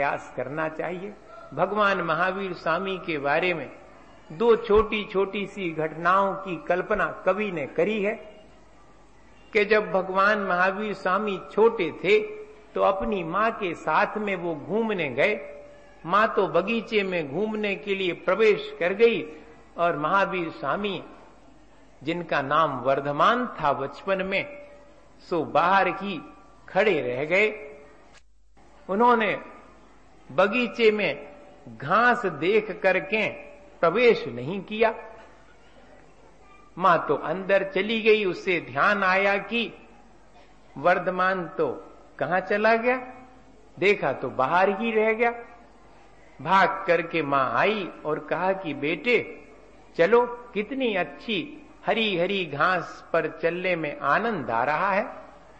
प्रयास करना चाहिए। भगवान महावीर स्वामी के बारे में दो छोटी छोटी सी घटनाओं की कल्पना कवि ने करी है कि जब भगवान महावीर स्वामी छोटे थे तो अपनी माँ के साथ में वो घूमने गए। माँ तो बगीचे में घूमने के लिए प्रवेश कर गई और महावीर स्वामी, जिनका नाम वर्धमान था बचपन में, सो बाहर ही खड़े रह गए। उन्होंने बगीचे में घास देख करके प्रवेश नहीं किया। मां तो अंदर चली गई। उससे ध्यान आया कि वर्धमान तो कहां चला गया, देखा तो बाहर ही रह गया। भाग करके मां आई और कहा कि बेटे चलो, कितनी अच्छी हरी हरी घास पर चलने में आनंद आ रहा है।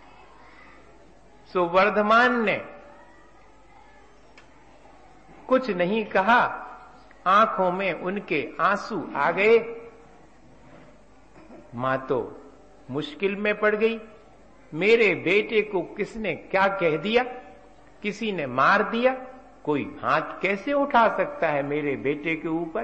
सो वर्धमान ने कुछ नहीं कहा, आंखों में उनके आंसू आ गए। मां तो मुश्किल में पड़ गई। मेरे बेटे को किसने क्या कह दिया, किसी ने मार दिया, कोई हाथ कैसे उठा सकता है मेरे बेटे के ऊपर।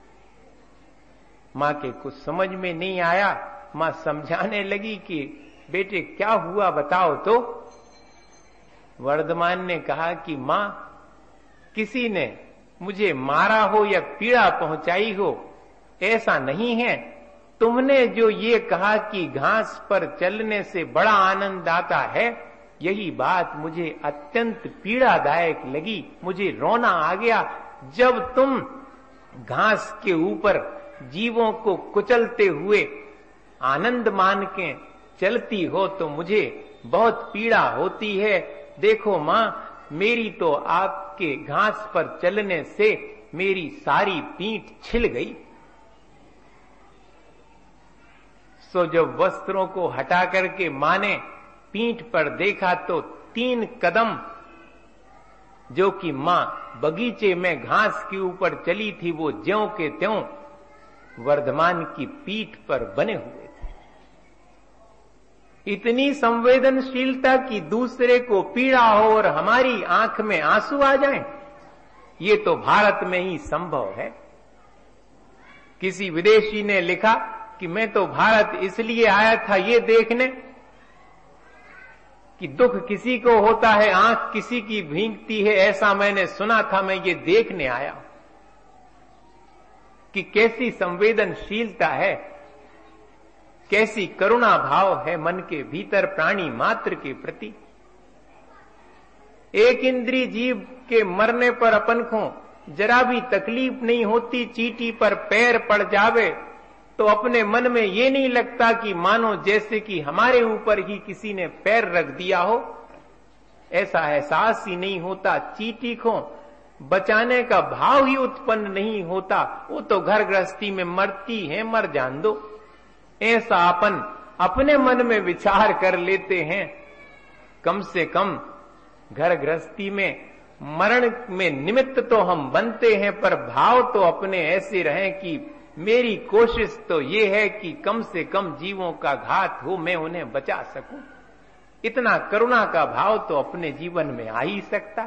मां के कुछ समझ में नहीं आया। मां समझाने लगी कि बेटे क्या हुआ बताओ तो। वर्धमान ने कहा कि मां, किसी ने मुझे मारा हो या पीड़ा पहुंचाई हो ऐसा नहीं है। तुमने जो ये कहा कि घास पर चलने से बड़ा आनंद आता है, यही बात मुझे अत्यंत पीड़ादायक लगी। मुझे रोना आ गया। जब तुम घास के ऊपर जीवों को कुचलते हुए आनंद मान के चलती हो तो मुझे बहुत पीड़ा होती है। देखो मां, मेरी तो आपके घास पर चलने से मेरी सारी पीठ छिल गई। सो जब वस्त्रों को हटा करके मां ने पीठ पर देखा तो 3 कदम जो कि मां बगीचे में घास के ऊपर चली थी, वो ज्यों के त्यों वर्धमान की पीठ पर बने हुए थे। इतनी संवेदनशीलता कि दूसरे को पीड़ा हो और हमारी आंख में आंसू आ जाएं, ये तो भारत में ही संभव है। किसी विदेशी ने लिखा कि मैं तो भारत इसलिए आया था ये देखने कि दुख किसी को होता है, आंख किसी की भीगती है, ऐसा मैंने सुना था, मैं ये देखने आया कि कैसी संवेदनशीलता है, कैसी करुणा भाव है मन के भीतर प्राणी मात्र के प्रति। एक इंद्रिय जीव के मरने पर अपन को जरा भी तकलीफ नहीं होती। चींटी पर पैर पड़ जावे तो अपने मन में ये नहीं लगता कि मानो जैसे कि हमारे ऊपर ही किसी ने पैर रख दिया हो, ऐसा एहसास ही नहीं होता। चींटी को बचाने का भाव ही उत्पन्न नहीं होता। वो तो घर गृहस्थी में मरती है, मर जान दो, ऐसा अपन अपने मन में विचार कर लेते हैं। कम से कम घर गृहस्थी में मरण में निमित्त तो हम बनते हैं, पर भाव तो अपने ऐसे रहें कि मेरी कोशिश तो ये है कि कम से कम जीवों का घात हो, मैं उन्हें बचा सकूं। इतना करुणा का भाव तो अपने जीवन में आ ही सकता।